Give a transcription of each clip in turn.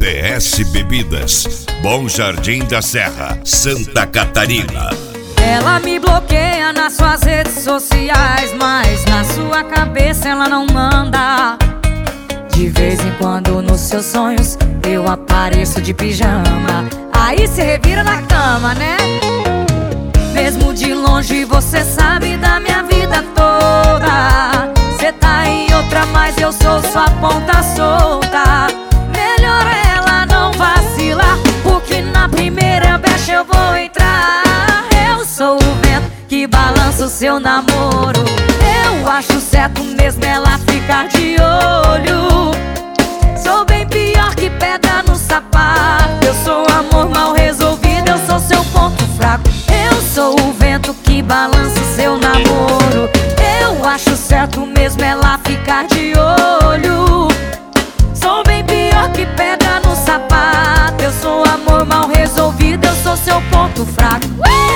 TS Bebidas, Bom Jardim da Serra, Santa Catarina. Ela me bloqueia nas suas redes sociais, mas na sua cabeça ela não manda. De vez em quando nos seus sonhos eu apareço de pijama. Aí se revira na cama, né? Mesmo de longe você sabe da minha vida toda. Cê tá em outra, mas eu sou sua ponta solta. Melhor ela não vacilar, porque na primeira brecha eu vou entrar. Eu sou o vento que balança o seu namoro. Eu acho certo mesmo ela ficar de olho. Sou bem pior que pedra no sapato. Eu sou amor mal resolvido, eu sou seu ponto fraco. Eu sou o vento que balança o seu namoro. Eu acho certo mesmo ela ficar de olho. Sou bem pior que pedra no sapato. Eu sou amor mal resolvido, eu sou seu ponto fraco.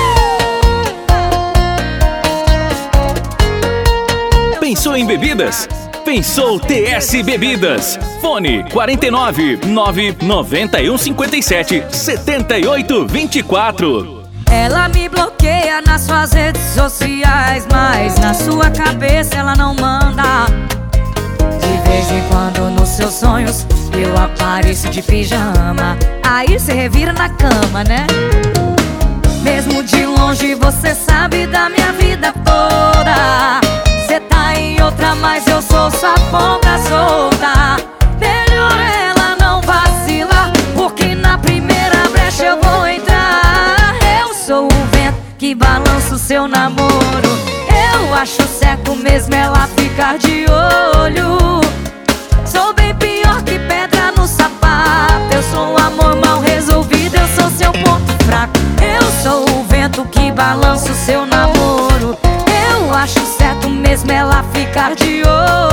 Pensou em bebidas? Pensou TS Bebidas. Fone 49 991 57 78 24. Ela me bloqueia nas suas redes sociais, mas na sua cabeça ela não manda. De vez em quando nos seus sonhos eu apareço de pijama. Aí cê revira na cama, né? Mesmo de longe você sabe da minha vida toda. Cê tá em outra, mas eu sou sua ponta solta. Melhor ela não vacilar, porque na primeira brecha eu vou entrar. Eu sou o vento que balança o seu namoro. Eu acho certo mesmo ela ficar de olho. Sou bem pior que pedra no sapato. Eu sou um amor mal resolvido, eu sou seu ponto fraco. Eu sou o vento que balança o seu namoro. Eu acho certo mesmo ela ficar de olho.